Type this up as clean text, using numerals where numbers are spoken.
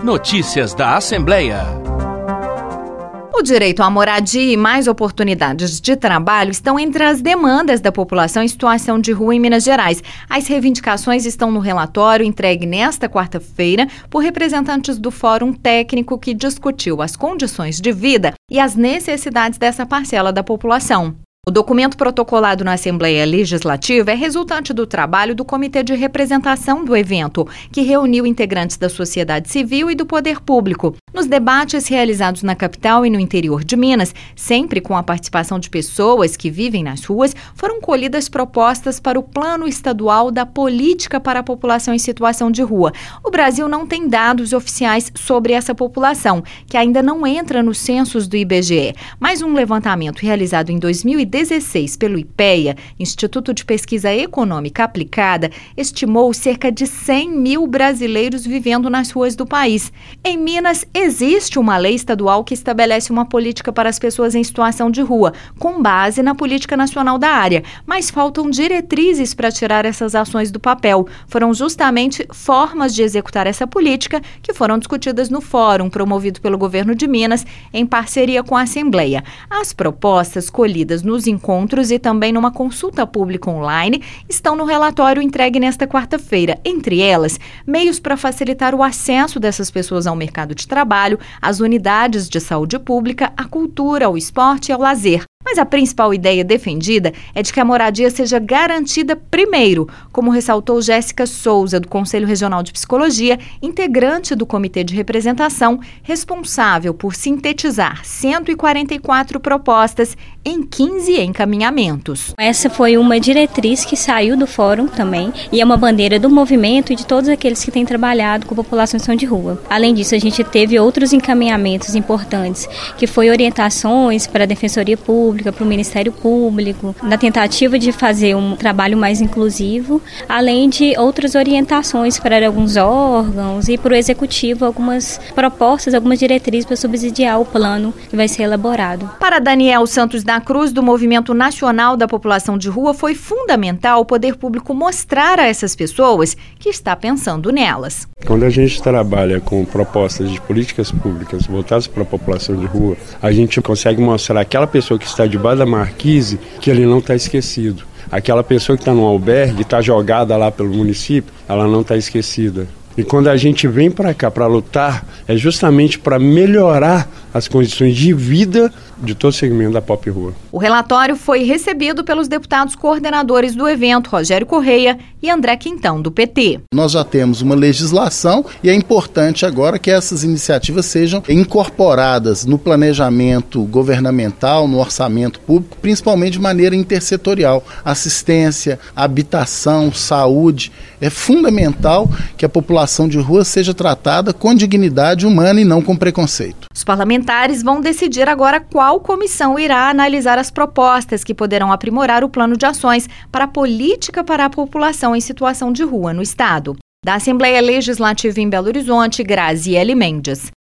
Notícias da Assembleia. O direito à moradia e mais oportunidades de trabalho estão entre as demandas da população em situação de rua em Minas Gerais. As reivindicações estão no relatório entregue nesta quarta-feira por representantes do Fórum Técnico que discutiu as condições de vida e as necessidades dessa parcela da população. O documento protocolado na Assembleia Legislativa é resultante do trabalho do Comitê de Representação do evento, que reuniu integrantes da sociedade civil e do poder público. Nos debates realizados na capital e no interior de Minas, sempre com a participação de pessoas que vivem nas ruas, foram colhidas propostas para o Plano Estadual da Política para a População em Situação de Rua. O Brasil não tem dados oficiais sobre essa população, que ainda não entra nos censos do IBGE, mas um levantamento realizado em 2016 pelo IPEA, Instituto de Pesquisa Econômica Aplicada, estimou cerca de 100 mil brasileiros vivendo nas ruas do país. Em Minas, existe uma lei estadual que estabelece uma política para as pessoas em situação de rua, com base na política nacional da área, mas faltam diretrizes para tirar essas ações do papel. Foram justamente formas de executar essa política que foram discutidas no fórum promovido pelo governo de Minas em parceria com a Assembleia. As propostas colhidas nos encontros e também numa consulta pública online estão no relatório entregue nesta quarta-feira. Entre elas, meios para facilitar o acesso dessas pessoas ao mercado de trabalho, às unidades de saúde pública, à cultura, ao esporte e ao lazer. Mas a principal ideia defendida é de que a moradia seja garantida primeiro, como ressaltou Jéssica Souza, do Conselho Regional de Psicologia, integrante do Comitê de Representação, responsável por sintetizar 144 propostas em 15 encaminhamentos. Essa foi uma diretriz que saiu do fórum também e é uma bandeira do movimento e de todos aqueles que têm trabalhado com a população em situação de rua. Além disso, a gente teve outros encaminhamentos importantes, que foi orientações para a Defensoria Pública, para o Ministério Público, na tentativa de fazer um trabalho mais inclusivo, além de outras orientações para alguns órgãos e para o Executivo, algumas propostas, algumas diretrizes para subsidiar o plano que vai ser elaborado. Para Daniel Santos da Cruz, do Movimento Nacional da População de Rua, foi fundamental o poder público mostrar a essas pessoas que está pensando nelas. Quando a gente trabalha com propostas de políticas públicas voltadas para a população de rua, a gente consegue mostrar àquela pessoa que está debaixo da marquise que ele não está esquecido. Aquela pessoa que está num albergue, está jogada lá pelo município, ela não está esquecida. E quando a gente vem para cá para lutar, é justamente para melhorar as condições de vida de todo o segmento da Pop Rua. O relatório foi recebido pelos deputados coordenadores do evento, Rogério Correia e André Quintão, do PT. Nós já temos uma legislação e é importante agora que essas iniciativas sejam incorporadas no planejamento governamental, no orçamento público, principalmente de maneira intersetorial. Assistência, habitação, saúde. É fundamental que a população de rua seja tratada com dignidade humana e não com preconceito. Os parlamentares vão decidir agora qual comissão irá analisar as propostas que poderão aprimorar o plano de ações para a política para a população em situação de rua no estado. Da Assembleia Legislativa em Belo Horizonte, Graziele Mendes.